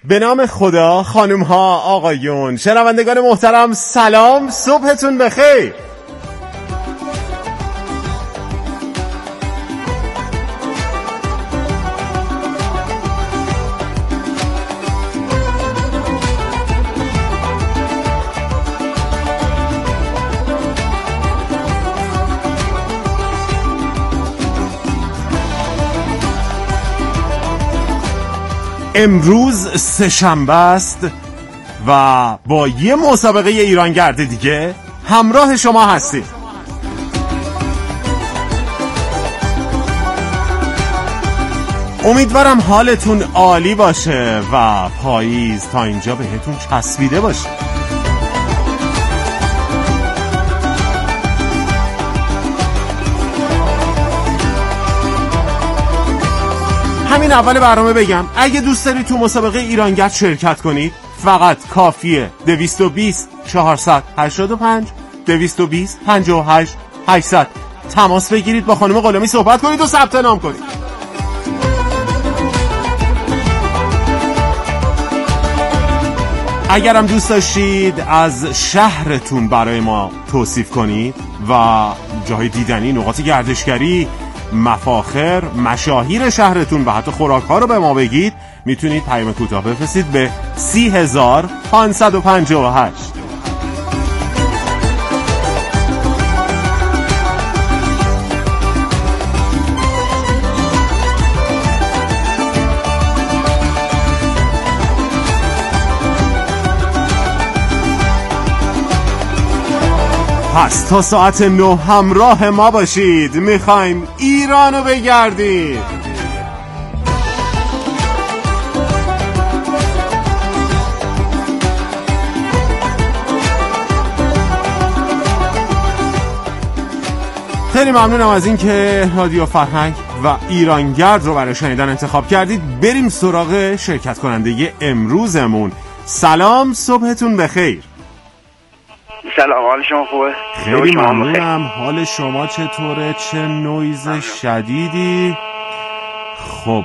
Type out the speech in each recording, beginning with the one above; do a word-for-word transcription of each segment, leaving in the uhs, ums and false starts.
به نام خدا، خانم ها، آقایون، شنوندگان محترم، سلام، صبحتون بخیر. امروز سه‌شنبه است و با یه مسابقه ایرانگرد دیگه همراه شما هستیم. امیدوارم حالتون عالی باشه و پاییز تا اینجا بهتون چسبیده باشه. همین اول برنامه بگم اگه دوست دارید تو مسابقه ایرانگرد شرکت کنید فقط کافیه دویست و بیست چهارصد و هشتاد و پنج دویست و بیست پنجاه و هشت هشتصد تماس بگیرید، با خانم غلامی صحبت کنید و ثبت نام کنید. اگرم دوست داشتید از شهرتون برای ما توصیف کنید و جای دیدنی، نقاط گردشگری، مفاخر، مشاهیر شهرتون و حتی خوراک‌ها رو به ما بگید، میتونید پیام کوتاه بفرستید به سی هزار پانصد و پنجاه و هشت. پس تا ساعت نه همراه ما باشید، میخوایم ایرانو بگردیم. خیلی ممنونم از این که رادیو فرهنگ و ایرانگرد رو برای شنیدن انتخاب کردید. بریم سراغ شرکت کننده امروزمون. سلام، صبحتون بخیر. سلام، حال شما خوبه؟ خیلی ممنونم. حال شما چطوره؟ چه نویز شدیدی؟ خب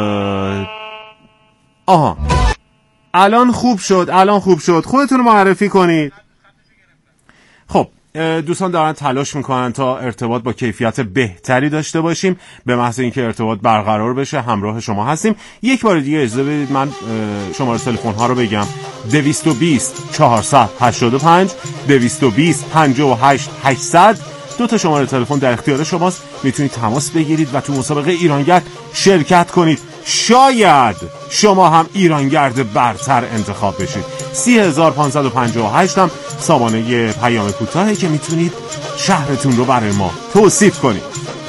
آها الان خوب شد، الان خوب شد. خودتون رو معرفی کنید. خب دوستان دارن تلاش میکنن تا ارتباط با کیفیت بهتری داشته باشیم. به محض اینکه ارتباط برقرار بشه همراه شما هستیم. یک بار دیگه اجازه بدید من شماره تلفن ها رو بگم: دویست و بیست چهارصد و هشتاد و پنج دویست و بیست پنجاه و هشت هشتصد. دو تا شماره تلفن در اختیار شماست، میتونید تماس بگیرید و تو مسابقه ایرانگرد شرکت کنید. شاید شما هم ایرانگرد برتر انتخاب بشید. سی هزار پانصد و پنجاه و هشت هم سامانه پیام کوتاهه که میتونید شهرتون رو برای ما توصیف کنید.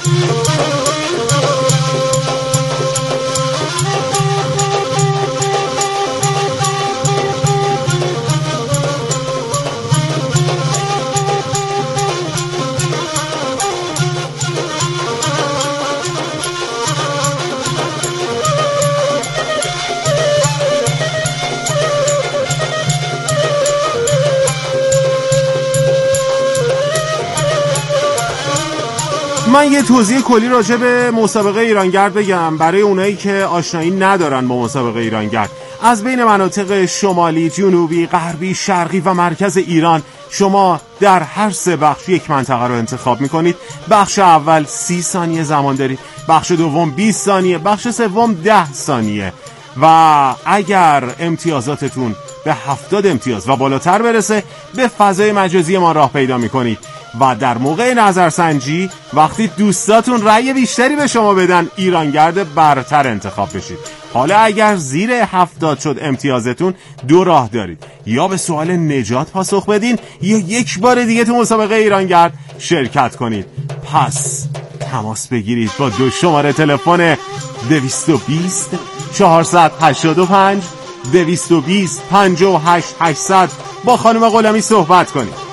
من یه توضیح کلی راجع به مسابقه ایرانگرد بگم برای اونایی که آشنایی ندارن با مسابقه ایرانگرد. از بین مناطق شمالی، جنوبی، غربی، شرقی و مرکز ایران شما در هر سه بخش یک منطقه رو انتخاب میکنید. بخش اول سی ثانیه زمان دارید، بخش دوم بیست ثانیه، بخش سوم ده ثانیه و اگر امتیازاتتون به هفتاد امتیاز و بالاتر برسه به فضای مجازی ما راه پیدا میکنید و در موقع نظرسنجی وقتی دوستاتون رأی بیشتری به شما بدن ایرانگرد برتر انتخاب بشید. حالا اگر زیر هفتاد شد امتیازتون، دو راه دارید: یا به سوال نجات پاسخ بدین یا یک بار دیگه تو مسابقه ایرانگرد شرکت کنید. پس تماس بگیرید با دو شماره تلفن دویست و بیست چهارصد و هشتاد و پنج دویست و بیست پنجاه و هشت هشتصد با خانم غلامی صحبت کنید.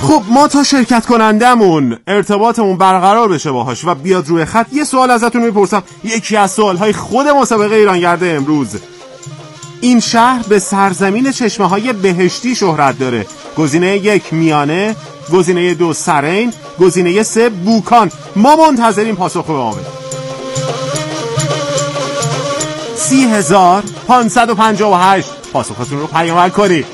خب ما تا شرکت کنندمون ارتباطمون برقرار بشه باهاش و بیاد روی خط یه سوال ازتون میپرسم. یکی از سوالهای خود مسابقه ایرانگرد امروز: این شهر به سرزمین چشمه های بهشتی شهرت داره. گزینه یک میانه، گزینه دو سرین، گزینه سه بوکان. ما منتظریم پاسخ به ما بدید. سی هزار پانصد و پنجاه و هشت پاسختون رو پیامک کنید.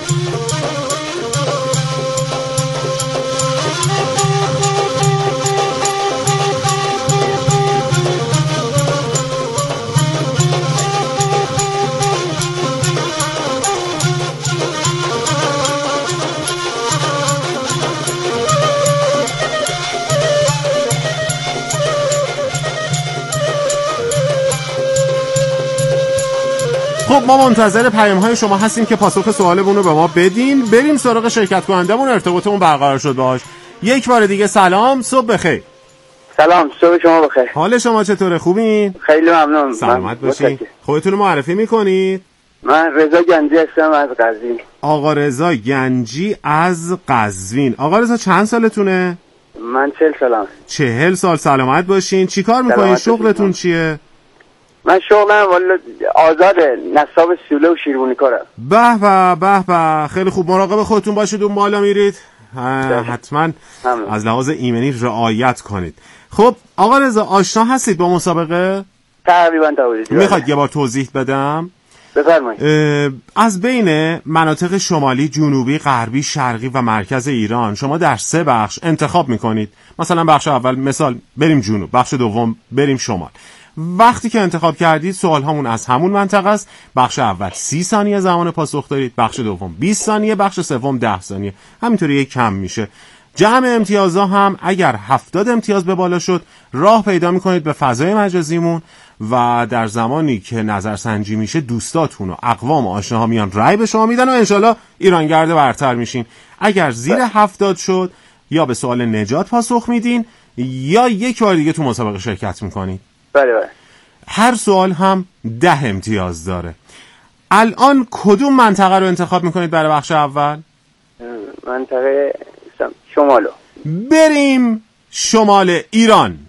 خب ما منتظر پیام های شما هستیم که پاسخ سوالمون رو به ما بدین. بریم سراغ شرکت کنندمون. ارتباطمون برقرار شد باهاش. یک بار دیگه سلام، صبح بخیر. سلام، صبح شما بخیر. حال شما چطوره؟ خوبین؟ خیلی ممنون. سلامت باشین. خودتون رو معرفی میکنید؟ من رضا گنجی هستم از قزوین. آقا رضا گنجی از قزوین. آقا رضا چند سالتونه؟ من چهل سالم. چهل سال. سلامت باشین. چی کار میکنین؟ شغلتون چیه؟ من شغلم والا آزاده، نصاب سوله و شیربونی کارم. به به به به، خیلی خوب. مراقب خودتون باشید اون بالا میرید. حتما از لحاظ ایمنی رعایت کنید. خب آقا رضا آشنا هستید با مسابقه؟ تقریبا تا حدودی. میخواید یه بار توضیح بدم؟ بفرمایید. از بین مناطق شمالی، جنوبی، غربی، شرقی و مرکز ایران شما در سه بخش انتخاب میکنید. مثلا بخش اول مثال بریم جنوب، بخش دوم بریم شمال. وقتی که انتخاب کردید سوال هامون از همون منطقه است. بخش اول سی ثانیه زمان پاسخ دارید، بخش دوم بیست ثانیه، بخش سوم ده ثانیه. همینطوری یک کم میشه. جمع امتیازها هم اگر هفتاد امتیاز به بالا شد راه پیدا میکنید به فضای مجازیمون و در زمانی که نظرسنجی میشه دوستاتون و اقوام و آشناها میان رای به شما میدن و انشالله ایرانگرد برتر میشین. اگر زیر هفتاد شد یا به سوال نجات پاسخ میدین یا یک بار دیگه تو مسابقه شرکت میکنید. بله بله. هر سوال هم ده امتیاز داره. الان کدوم منطقه رو انتخاب میکنید برای بخش اول؟ منطقه شمالو. بریم شمال ایران.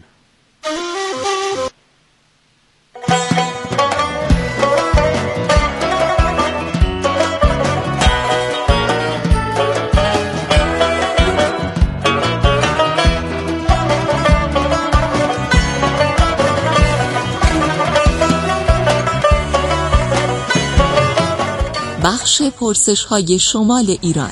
بخش پرسش های شمال ایران.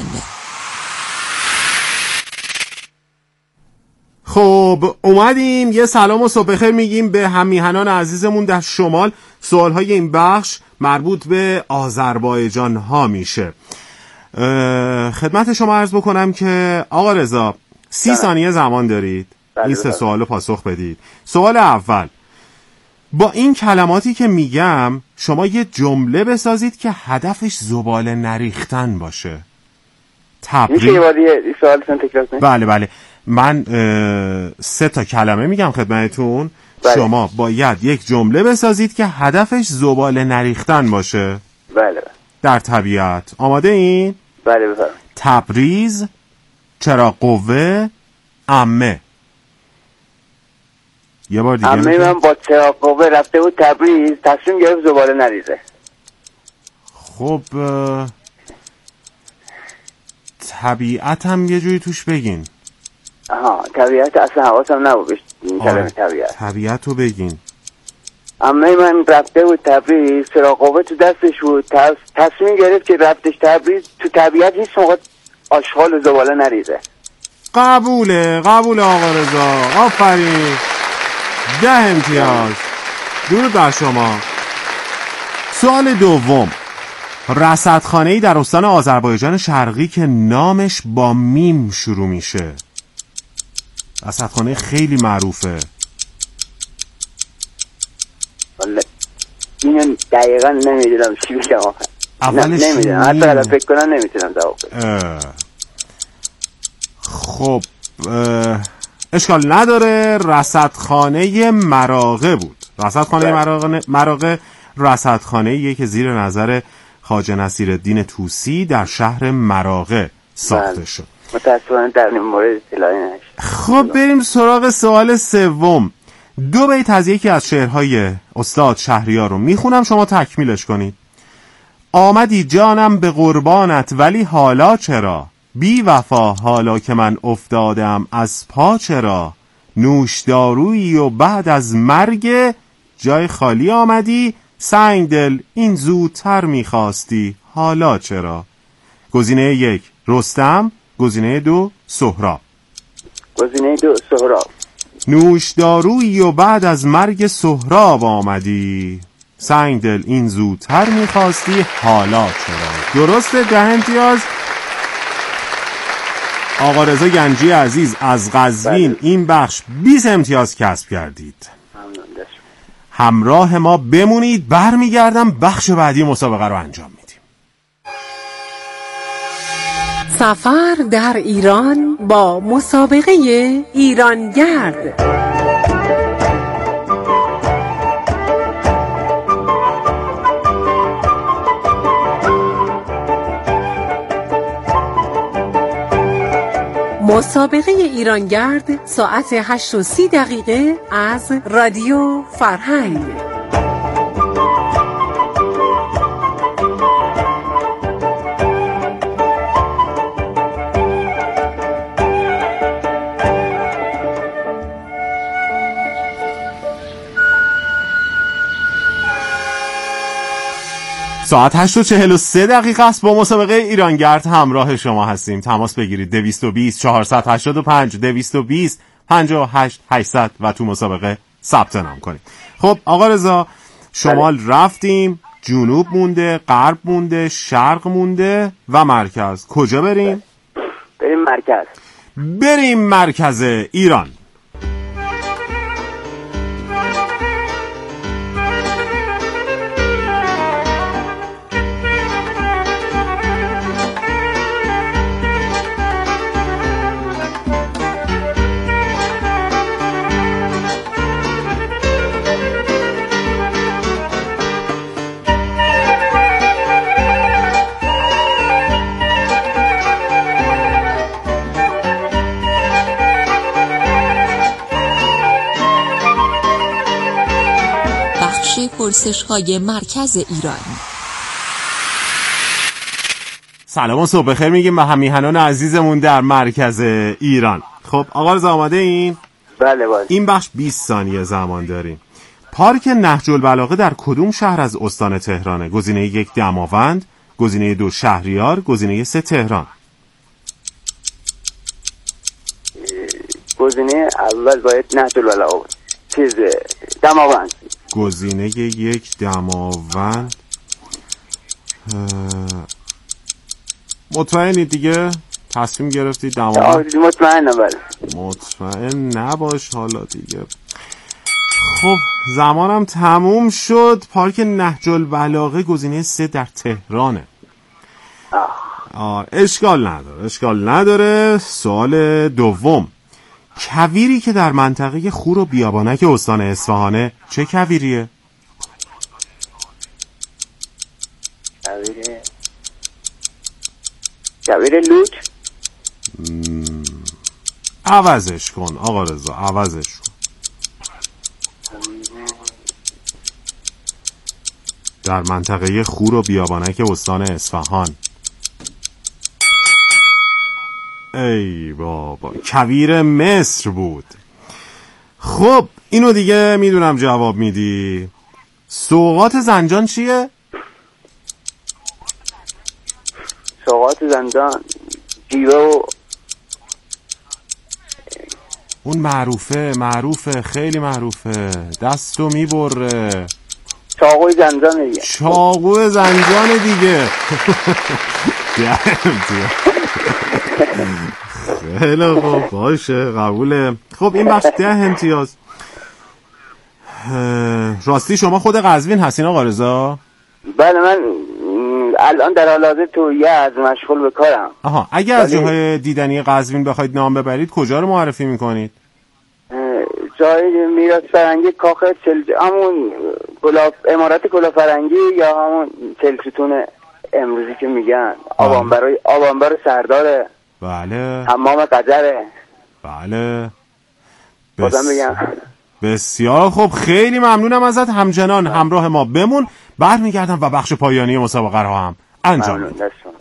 خب اومدیم یه سلام و صبح بخیر میگیم به هممیهنان عزیزمون در شمال. سوالهای این بخش مربوط به آذربایجان ها میشه. خدمت شما عرض بکنم که آقا رضا سی ثانیه زمان دارید. این سه سوالو پاسخ بدید. سوال اول: با این کلماتی که میگم شما یه جمله بسازید که هدفش زباله نریختن باشه. تبریک. میشه یه بار دیگه سوالتون تکرار کنید؟ بله بله. من سه تا کلمه میگم خدمتتون. بله. شما باید یک جمله بسازید که هدفش زباله نریختن باشه. بله بله. در طبیعت. آماده این؟ بله بفرمایید. تبریز، چراغ قوه، عمه. یه بار دیگه. عمه من با چراغ قوه رفته بود تبریز، تصمیم گرفت زباله نریزه. خب طبیعت هم یه جوری توش بگین. آها طبیعت اصلا حواسم نبود این کلمه طبیعت. طبیعت رو بگین. عمه من رفته بود تبریز، چراغ قوه تو دستش بود، تصمیم گرفت که رفتش تبریز تو طبیعت هیچ موقع آشغال و زباله نریزه. قبوله قبوله آقا رضا، آفرین. ده امتیاز. درود بر شما. سوال دوم: رصدخانه‌ای در استان آذربایجان شرقی که نامش با میم شروع میشه. رصدخانه خیلی معروفه. والله اینو دقیقا نمیدونم چی بگم. اولش نمیدونم، حتی اگر فکر کنم نمیتونم جواب بدم. خب اشکال نداره. رصدخانه مراغه بود. رصدخانه مراغه مراغه رصدخانه‌ایه که زیر نظر خواجه نصیرالدین طوسی در شهر مراغه ساخته شد. متاسفانه در این مورد اطلاعی نشد. خب بریم سراغ سوال سوم. دو بیت از یکی از شعرهای استاد شهریار رو میخونم، شما تکمیلش کنید. آمدی جانم به قربانت ولی حالا چرا؟ بی وفا حالا که من افتادم از پا چرا؟ نوشدارویی و بعد از مرگ جای خالی آمدی، سنگ دل این زودتر میخواستی حالا چرا؟ گزینه یک رستم، گزینه دو سهراب. گزینه دو سهراب. نوشدارویی و بعد از مرگ سهراب آمدی، سنگ دل این زودتر میخواستی حالا چرا؟ درسته، ده امتیاز. آقا رضا گنجی عزیز از قزوین بله. این بخش بیست امتیاز کسب کردید. همراه ما بمونید، برمیگردم بخش بعدی مسابقه رو انجام میدیم. سفر در ایران با مسابقه ایرانگرد. مسابقه ایرانگرد ساعت هشت و سی دقیقه از رادیو فرهنگ. ساعت هشت و چهل و سه دقیقه است. با مسابقه ایرانگرد همراه شما هستیم. تماس بگیرید دویست و بیست چهارصد و هشتاد و پنج دویست و بیست پنجاه و هشت هشتصد و تو مسابقه ثبت نام کنید. خب آقا رضا، شمال رفتیم، جنوب مونده، غرب مونده، شرق مونده و مرکز. کجا بریم؟ بریم مرکز. بریم مرکز ایران. پرسش‌های مرکز ایران. سلام و صبح بخیر میگیم به همیهنان عزیزمون در مرکز ایران. خب آقا رضا آماده این؟ بله بله. این بخش بیست ثانیه زمان داریم. پارک نهج البلاغه در کدوم شهر از استان تهرانه؟ گزینه یک دماوند، گزینه دو شهریار، گزینه سه تهران. گزینه اول باید نهج البلاغه چیز دماوند. گزینه یک دماوند. مطمئنی دیگه؟ تصمیم گرفتی دماوند؟ مطمئنم بله. مطمئن نباش حالا دیگه. خب زمانم تموم شد. پارک نهج البلاغه گزینه سه در تهرانه. آه اشکال نداره اشکال نداره. سوال دوم. کویری که در منطقه خور و بیابانک استان اصفهانه چه کویریه؟ کویر کویر لوت. مم. عوضش کن آقا رضا، عوضش کن. در منطقه خور و بیابانک استان اصفهان. ای بابا، کویر مصر بود. خب اینو دیگه میدونم جواب میدی. سوغات زنجان چیه؟ سوغات زنجان جیوه و اون معروفه معروفه خیلی معروفه، دستو میبره. چاقوی زنجان دیگه. چاقوی زنجان دیگه. خیلی خوب باشه قبوله. خب این بخش ده امتیاز. راستی شما خود قزوین هستین آقا رضا؟ بله من الان در حال حاضر تو یزد مشغول به کارم. آها، اگه از جاهای دیدنی قزوین بخواید نام ببرید کجا رو معرفی میکنید؟ جای میراث فرهنگی کاخ چل همون گلاب امارت گلاب فرهنگی یا همون چلستون امروزی که میگن آبانبر آبانبر سردار بله. حمام قذره. بله. بازم بگم. بسیار خوب، خیلی ممنونم ازت همچنان همراه ما بمون. برمیگردم و بخش پایانی مسابقه رو هم انجام میدم.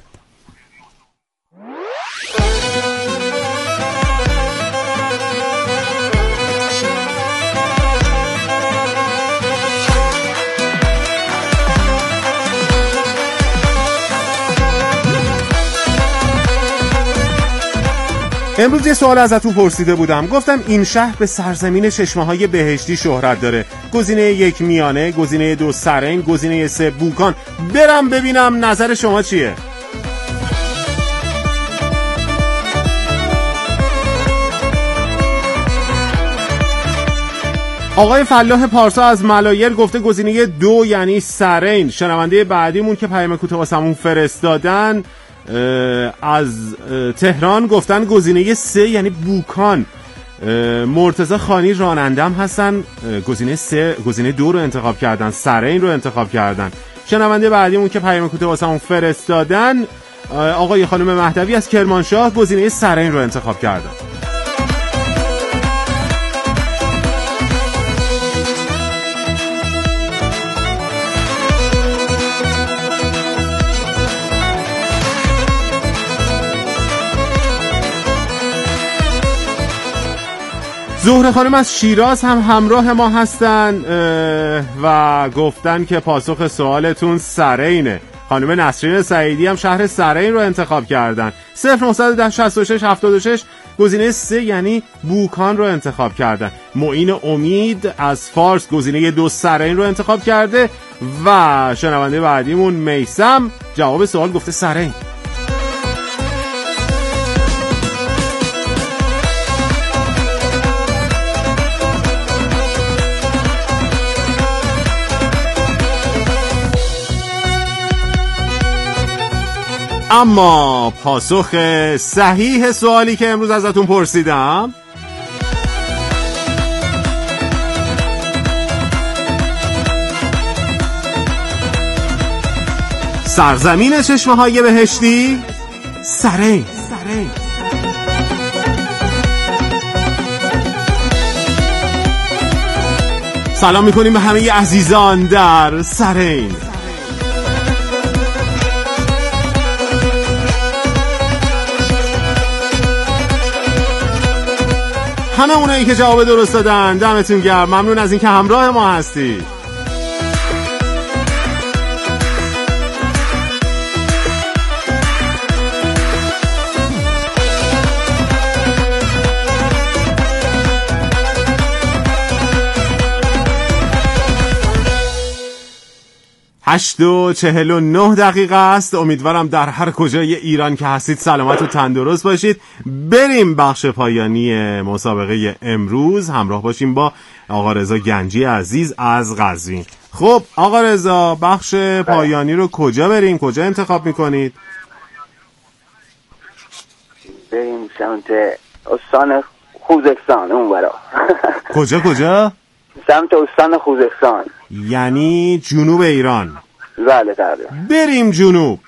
امروز یه سوال ازتون پرسیده بودم، گفتم این شهر به سرزمین چشمه‌های بهشتی شهرت داره. گزینه یک میانه، گزینه دو سرین، گزینه سه بوکان. برم ببینم نظر شما چیه؟ آقای فلاح پارسا از ملایر گفته گزینه دو یعنی سرین. شنونده بعدیمون که پیام کوتاه واسمون فرستادن از تهران گفتن گزینه سه یعنی بوکان. مرتضی خانی رانندم هستن، گزینه سه گزینه دو رو انتخاب کردن، سرین رو انتخاب کردن. شنونده بعدیمون که پیام کوتاه واسمون فرستادن آقای خانم مهدوی از کرمانشاه گزینه سرین رو انتخاب کردن. زهره خانم از شیراز هم همراه ما هستن و گفتن که پاسخ سوالتون سرینه. خانم نسرین سعیدی هم شهر سرین رو انتخاب کردن. صفر نه شش شش هفتاد و شش گزینه سه یعنی بوکان رو انتخاب کردن. معین امید از فارس گزینه دو سرین رو انتخاب کرده و شنونده بعدیمون میثم جواب سوال گفته سرین. اما پاسخ صحیح سوالی که امروز ازتون پرسیدم سرزمین چشمه‌های بهشتی سرین. سرین. سلام میکنیم به همه عزیزان در سرین. همه اونایی که جواب درست دادن دمتون گرم، ممنون از اینکه همراه ما هستی. هشت و چهل و نه دقیقه است. امیدوارم در هر کجای ایران که هستید سلامت و تندرست باشید. بریم بخش پایانی مسابقه امروز، همراه باشیم با آقا رضا گنجی عزیز از قزوین. خب آقا رضا، بخش پایانی رو کجا بریم؟ کجا انتخاب میکنید؟ بریم سمت استان خوزستان اون برا. کجا کجا؟ سمت استان خوزستان، یعنی جنوب ایران. بله تقریبا. بریم جنوب.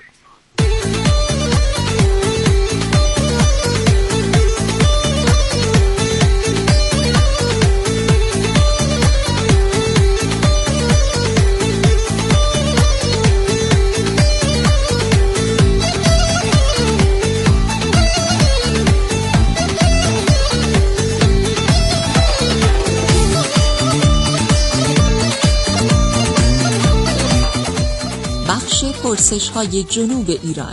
پرسش های جنوب ایران.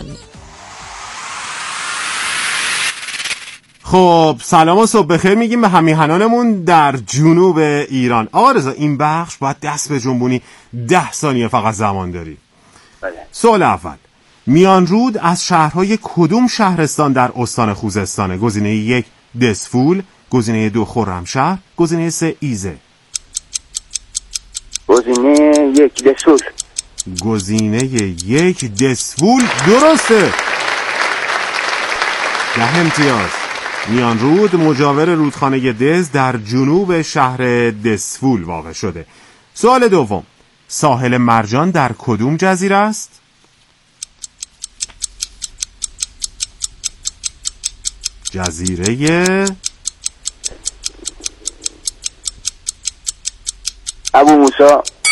خب سلام و صبح بخیر میگیم به همیهنانمون در جنوب ایران. آقا رضا این بخش باید دست به جنبونی، ده ثانیه فقط زمان داری. بله. سوال اول، میانرود از شهرهای کدوم شهرستان در استان خوزستانه؟ گزینه یک دسفول، گزینه دو خرمشهر، گزینه سه ایزه. گزینه یک دسفول. گزینه یک دسفول درسته. ده امتیاز. میانرود مجاور رودخانه دز در جنوب شهر دسفول واقع شده. سوال دوم، ساحل مرجان در کدوم جزیره است؟ جزیره ابو موسی.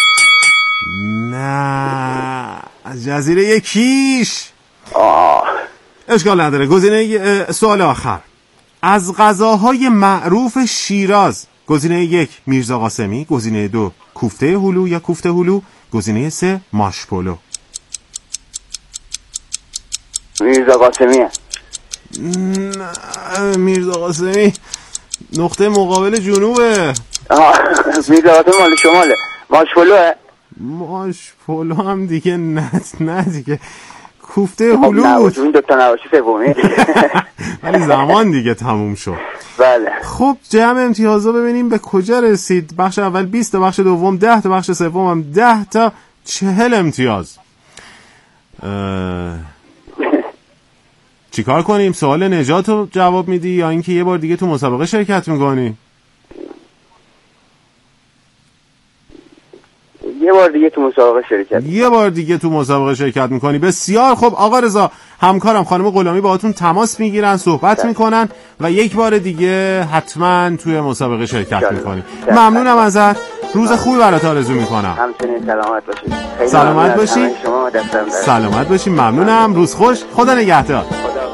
نه، جزیره کیش. آه اشکال نداره. گزینه سوال آخر. از غذاهای معروف شیراز گزینه یک میرزا قاسمی، گزینه دو کوفته هلو یا کوفته هلو، گزینه سه ماش پلو. میرزا قاسمیه. نه، میرزا قاسمی نقطه مقابل جنوبه. آه میرزا قاسمی مال شماله. ماش پلوه. ماش پلو هم دیگه نه نه دیگه کوفته هلو بود. این دوتا نباشی سومی. ولی زمان دیگه تموم شد. بله. خب جمع امتیازا ببینیم به کجا رسید. بخش اول بیست تا، بخش دوم ده تا، بخش سوم هم ده تا، چهل امتیاز. اه... چیکار کنیم؟ سوال نجات رو جواب میدی یا اینکه یه بار دیگه تو مسابقه شرکت میکنی؟ یه بار دیگه تو مسابقه شرکت یه بار دیگه تو مسابقه شرکت میکنی. بسیار خب آقا رضا، همکارم خانم غلامی باهاتون تماس میگیرن، صحبت ده. میکنن و یک بار دیگه حتما توی مسابقه شرکت میکنی. ممنونم ازت. روز خوبی برات آرزو میکنم. همچنین سلامت باشید. سلامت باشی. سلامت باشی. ممنونم. روز خوش. خدا نگهدار.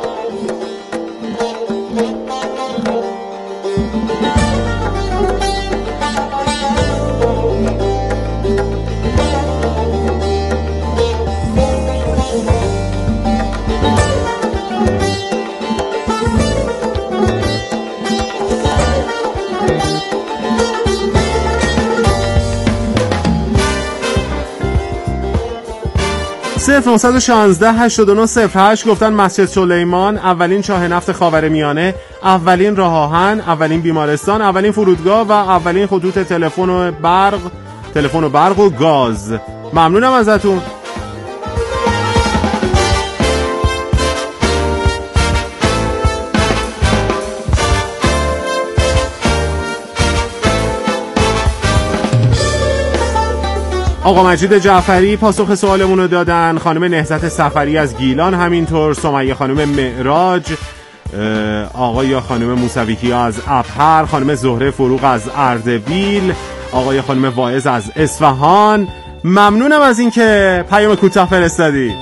صفر نه یک شش هشت نه صفر هشت گفتن مسجد سلیمان، اولین چاه نفت خاورمیانه، اولین راه آهن، اولین بیمارستان، اولین فرودگاه و اولین خطوط تلفن و برق، تلفن و برق و گاز. ممنونم ازتون. آقا مجید جعفری پاسخ سوالمون رو دادن، خانم نهضت سفری از گیلان همینطور، سمیه خانم معراج، آقا یا خانم موسویکی از ابهر، خانم زهره فروغ از اردبیل، آقا یا خانم واعظ از اصفهان. ممنونم از این که پیام کوتاه فرستادی.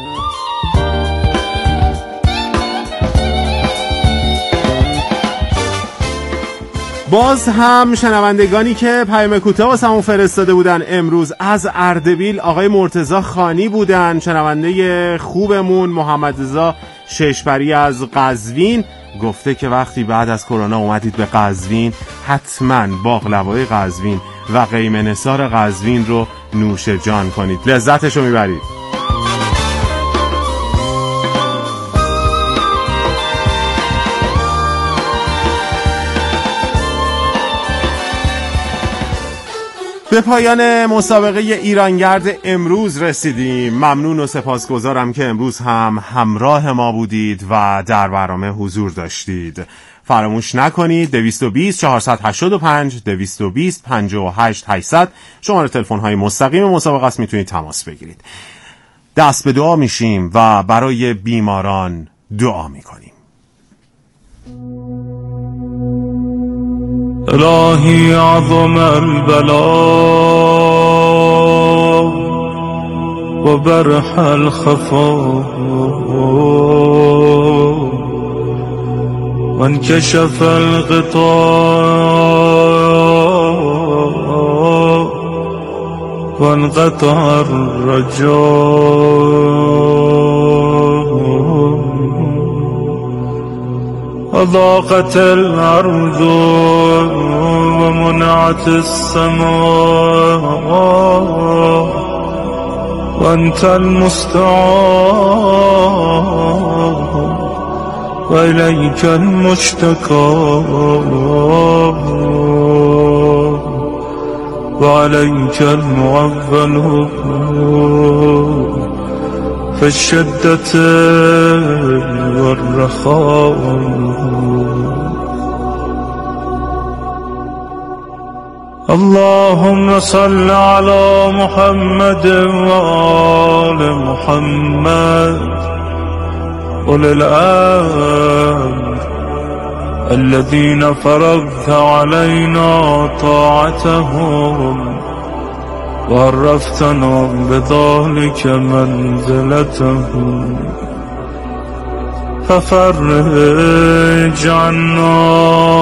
باز هم شنوندگانی که پیام کوتاه واسمون فرستاده بودن امروز از اردبیل آقای مرتضی خانی بودن. شنونده خوبمون محمد رضا ششپری از قزوین گفته که وقتی بعد از کرونا اومدید به قزوین حتما باقلوای قزوین و قیمه نثار قزوین رو نوش جان کنید، لذتش رو میبرید. به پایان مسابقه ایرانگرد امروز رسیدیم. ممنون و سپاسگزارم که امروز هم همراه ما بودید و در برنامه حضور داشتید. فراموش نکنید دویست و بیست چهارصد و هشتاد و پنج دویست و بیست پنجاه و هشت هشتصد شماره تلفن های مستقیم مسابقه است، میتونید تماس بگیرید. دست به دعا میشیم و برای بیماران دعا میکنیم. الهی عظم البلاء و برح الخفا و انکشف الغطاء و انقطع الرجاء وضاقت الأرض ومنعت السماء وأنت المستعان وإليك المشتكى وعليك المعول في الشدة والرخاء. اللهم صل على محمد وآل محمد أولي الأمر الذين فرضت علينا طاعتهم وعرفتنا بذلك منزلتهم ففرج عنا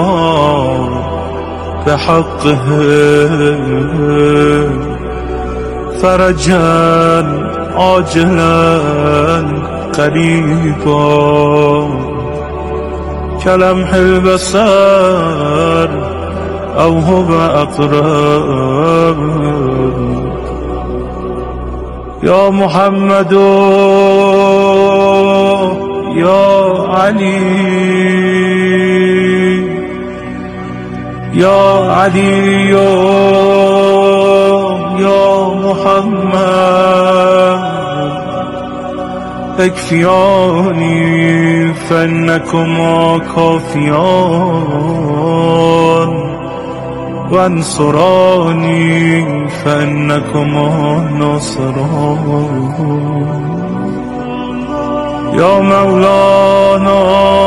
بحقهم فرجا عاجلا قريبا كلمح البصر أو هو أقرب يا محمد يا علي يا علي يا محمد اكفياني فإنكما كافيان وانصراني فإنكما ناصران يا مولانا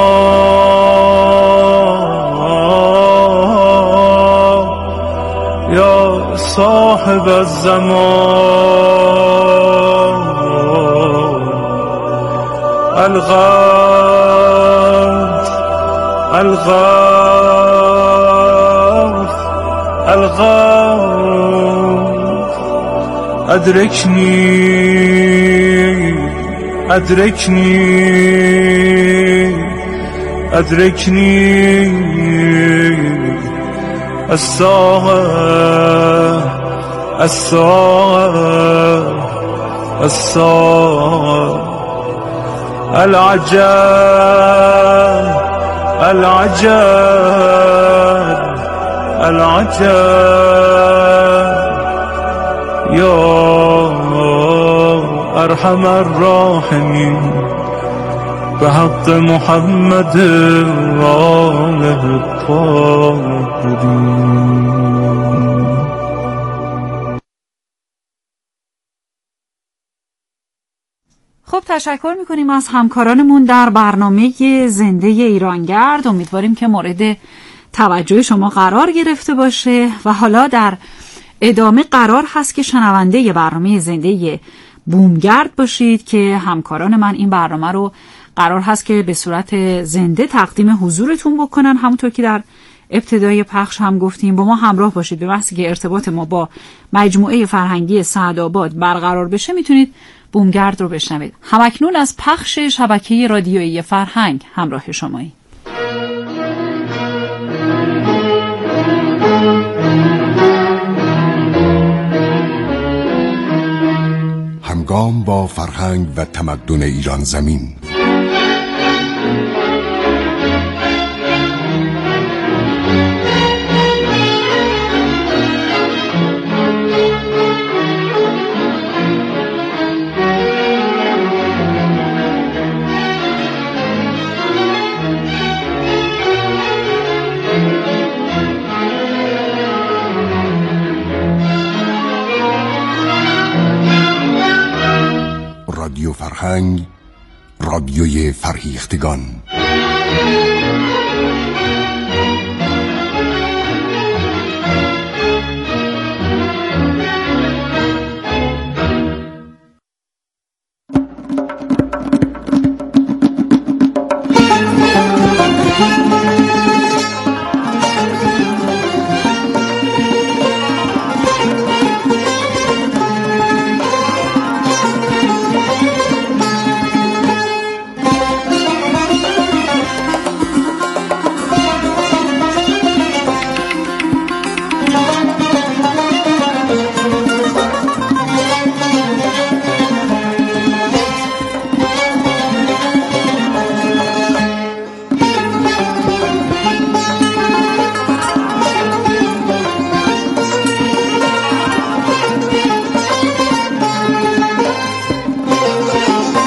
يا صاحب الزمان الغوث الغوث الغوث أدركني أدركني أدركني الساعة الساعة الساعة العجاب العجاب العجاب يا أرحم الراحمين بحق محمد وآله الطاهرين. خب تشکر میکنیم از همکارانمون در برنامه زنده ایرانگرد. امیدواریم که مورد توجه شما قرار گرفته باشه و حالا در ادامه قرار هست که شنونده برنامه زنده بومگرد باشید که همکاران من این برنامه رو قرار هست که به صورت زنده تقدیم حضورتون بکنن. همونطور که در ابتدای پخش هم گفتیم با ما همراه باشید. به محض که ارتباط ما با مجموعه فرهنگی سعدآباد برقرار بشه میتونید بومگرد رو بشنوید. همکنون از پخش شبکه رادیویی فرهنگ همراه شماییم. همگام با فرهنگ و تمدن ایران زمین. رادیو فرهنگ، رادیوی فرهیختگان.